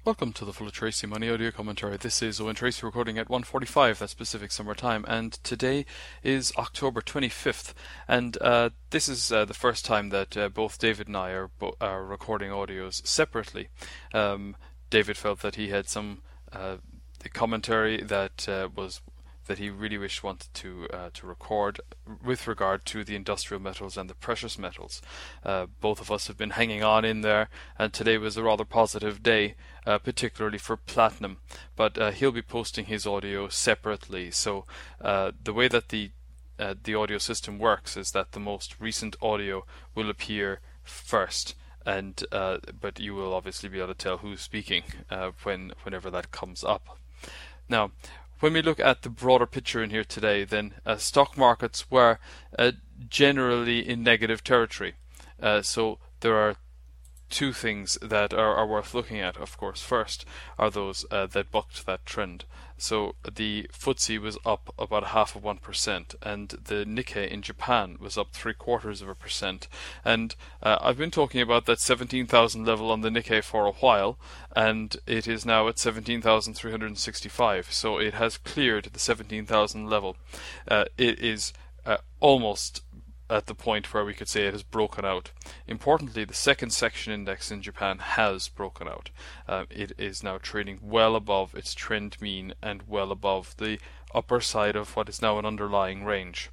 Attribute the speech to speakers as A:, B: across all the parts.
A: Welcome to the Full of Tracy Money audio commentary. This is Owen Tracy recording at 1:45, that's Pacific Summer Time, and today is October 25th. And this is the first time that both David and I are recording audios separately. David felt that he had some commentary that he really wanted to record with regard to the industrial metals and the precious metals. Both of us have been hanging on in there, and today was a rather positive day, particularly for platinum. But he'll be posting his audio separately. So the way that the audio system works is that the most recent audio will appear first, and but you will obviously be able to tell who's speaking whenever that comes up. Now, when we look at the broader picture in here today, then stock markets were generally in negative territory. So there are two things that are worth looking at, of course. First are those that bucked that trend. So the FTSE was up about 0.5%, and the Nikkei in Japan was up 0.75%. And I've been talking about that 17,000 level on the Nikkei for a while, and it is now at 17,365. So it has cleared the 17,000 level. It is almost at the point where we could say it has broken out. Importantly, the second section index in Japan has broken out. It is now trading well above its trend mean and well above the upper side of what is now an underlying range.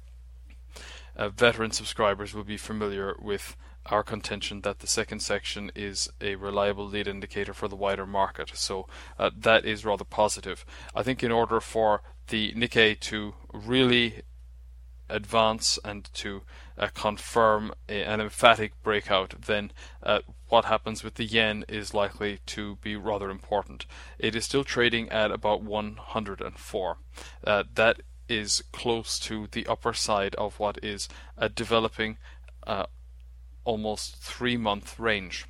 A: Veteran subscribers will be familiar with our contention that the second section is a reliable lead indicator for the wider market, so that is rather positive. I think in order for the Nikkei to really advance and to confirm an emphatic breakout, then what happens with the yen is likely to be rather important. It is still trading at about 104. That is close to the upper side of what is a developing almost 3-month range.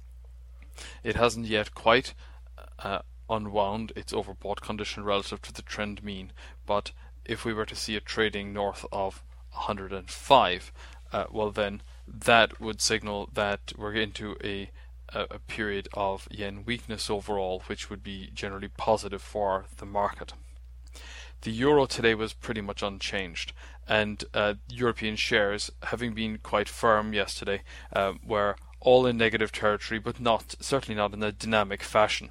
A: It hasn't yet quite unwound its overbought condition relative to the trend mean, but if we were to see it trading north of 105, well then that would signal that we're into a period of yen weakness overall, which would be generally positive for the market. The euro today was pretty much unchanged, and European shares, having been quite firm yesterday, were all in negative territory, but certainly not in a dynamic fashion.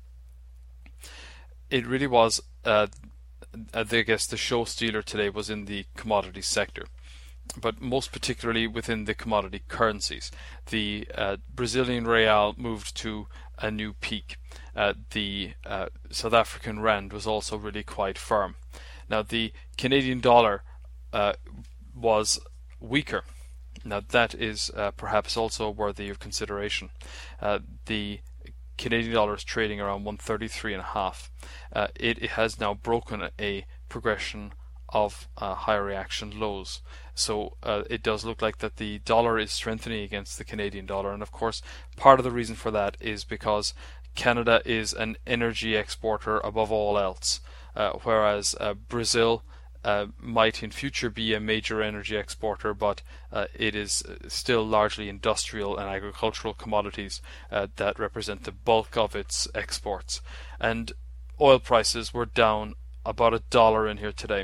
A: It really was I guess the show stealer today was in the commodities sector, but most particularly within the commodity currencies. The Brazilian real moved to a new peak. The South African rand was also really quite firm. Now the Canadian dollar was weaker. Now that is perhaps also worthy of consideration. The Canadian dollar is trading around 133.5. It has now broken a progression of higher reaction lows. So it does look like that the dollar is strengthening against the Canadian dollar, and of course part of the reason for that is because Canada is an energy exporter above all else, whereas Brazil might in future be a major energy exporter, but it is still largely industrial and agricultural commodities that represent the bulk of its exports. And oil prices were down about $1 in here today.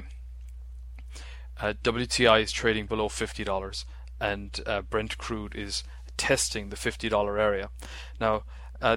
A: WTI is trading below $50, and Brent crude is testing the $50 area. Now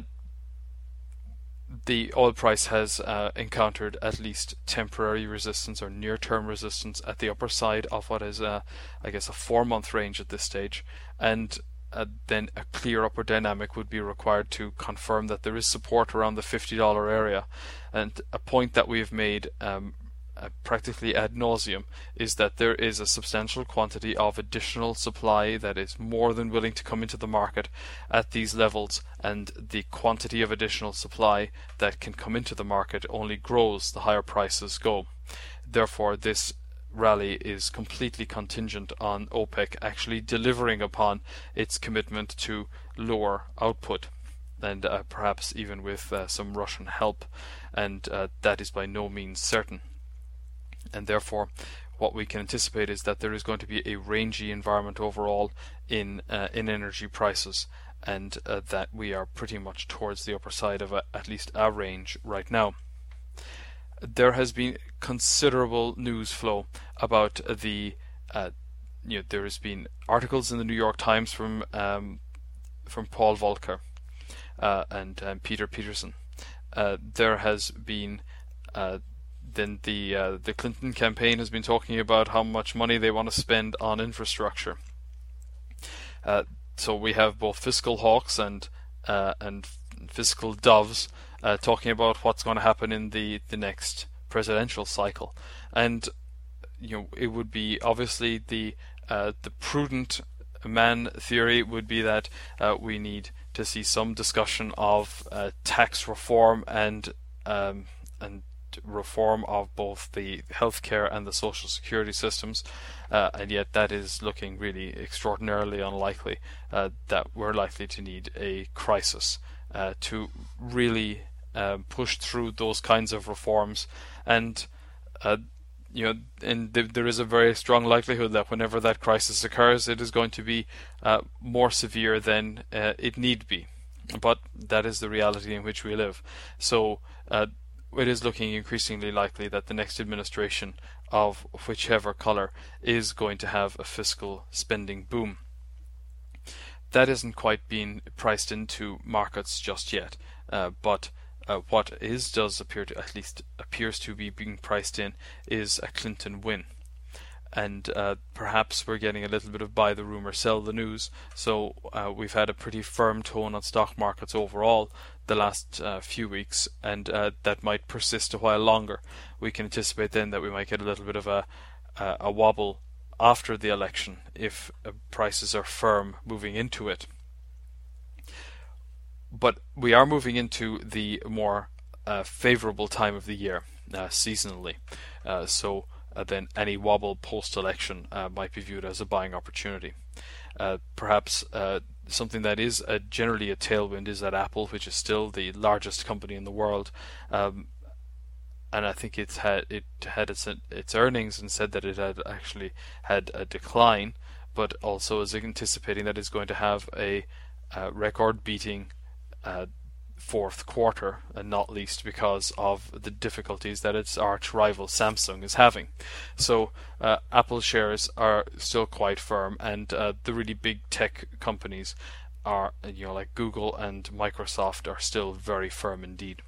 A: the oil price has encountered at least temporary resistance or near-term resistance at the upper side of what is, I guess, a 4-month range at this stage, and then a clear upward dynamic would be required to confirm that there is support around the $50 area. And a point that we've made practically ad nauseum is that there is a substantial quantity of additional supply that is more than willing to come into the market at these levels, and the quantity of additional supply that can come into the market only grows the higher prices go. Therefore, this rally is completely contingent on OPEC actually delivering upon its commitment to lower output, and perhaps even with some Russian help, and that is by no means certain. And therefore what we can anticipate is that there is going to be a rangy environment overall in energy prices, and that we are pretty much towards the upper side of at least our range right now. There has been considerable news flow about the there has been articles in the New York Times from Paul Volcker and Peter Peterson. There has been then the Clinton campaign has been talking about how much money they want to spend on infrastructure. So we have both fiscal hawks and fiscal doves talking about what's going to happen in the next presidential cycle, and it would be obviously the prudent man theory would be that we need to see some discussion of tax reform and reform of both the healthcare and the social security systems, and yet that is looking really extraordinarily unlikely that we're likely to need a crisis to really push through those kinds of reforms. And there is a very strong likelihood that whenever that crisis occurs, it is going to be more severe than it need be. But that is the reality in which we live. So it is looking increasingly likely that the next administration of whichever colour is going to have a fiscal spending boom. That isn't quite been priced into markets just yet, but what does appear to, at least appears to be being priced in, is a Clinton win. And perhaps we're getting a little bit of buy the rumour, sell the news. So we've had a pretty firm tone on stock markets overall the last few weeks, and that might persist a while longer. We can anticipate then that we might get a little bit of a wobble after the election if prices are firm moving into it. But we are moving into the more favourable time of the year, seasonally. So then any wobble post-election might be viewed as a buying opportunity. Perhaps something that is generally a tailwind is that Apple, which is still the largest company in the world, and I think it had its earnings and said that it had actually had a decline, but also is anticipating that it's going to have a record-beating fourth quarter, and not least because of the difficulties that its arch rival Samsung is having. So Apple shares are still quite firm, and the really big tech companies are, like Google and Microsoft, are still very firm indeed.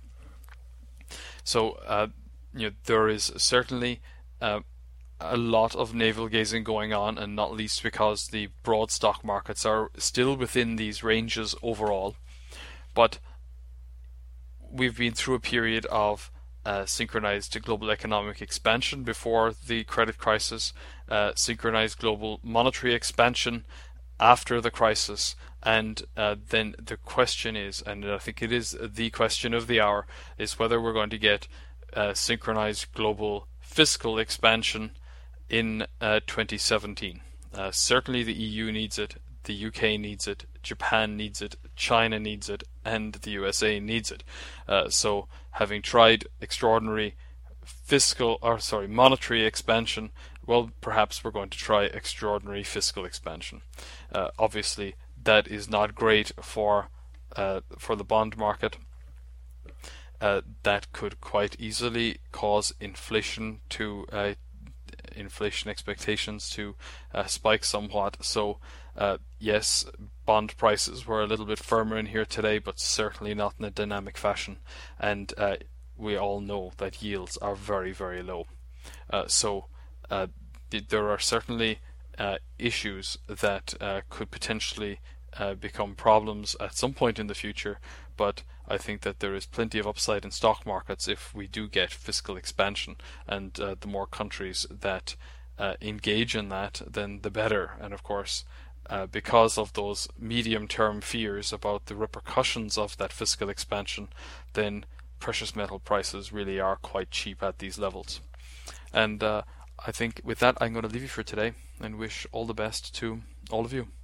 A: So there is certainly a lot of navel gazing going on, and not least because the broad stock markets are still within these ranges overall. But we've been through a period of synchronized global economic expansion before the credit crisis, synchronized global monetary expansion after the crisis, and then the question is, and I think it is the question of the hour, is whether we're going to get synchronized global fiscal expansion in 2017. Certainly the EU needs it, the UK needs it, Japan needs it, China needs it, and the USA needs it. So having tried extraordinary monetary expansion, well, perhaps we're going to try extraordinary fiscal expansion. Obviously, that is not great for the bond market. That could quite easily cause inflation expectations to spike somewhat. So yes, bond prices were a little bit firmer in here today, but certainly not in a dynamic fashion, and we all know that yields are very, very low. So there are certainly issues that could potentially become problems at some point in the future, but I think that there is plenty of upside in stock markets if we do get fiscal expansion, and the more countries that engage in that, then the better. And of course, because of those medium-term fears about the repercussions of that fiscal expansion, then precious metal prices really are quite cheap at these levels. And I think with that, I'm going to leave you for today and wish all the best to all of you.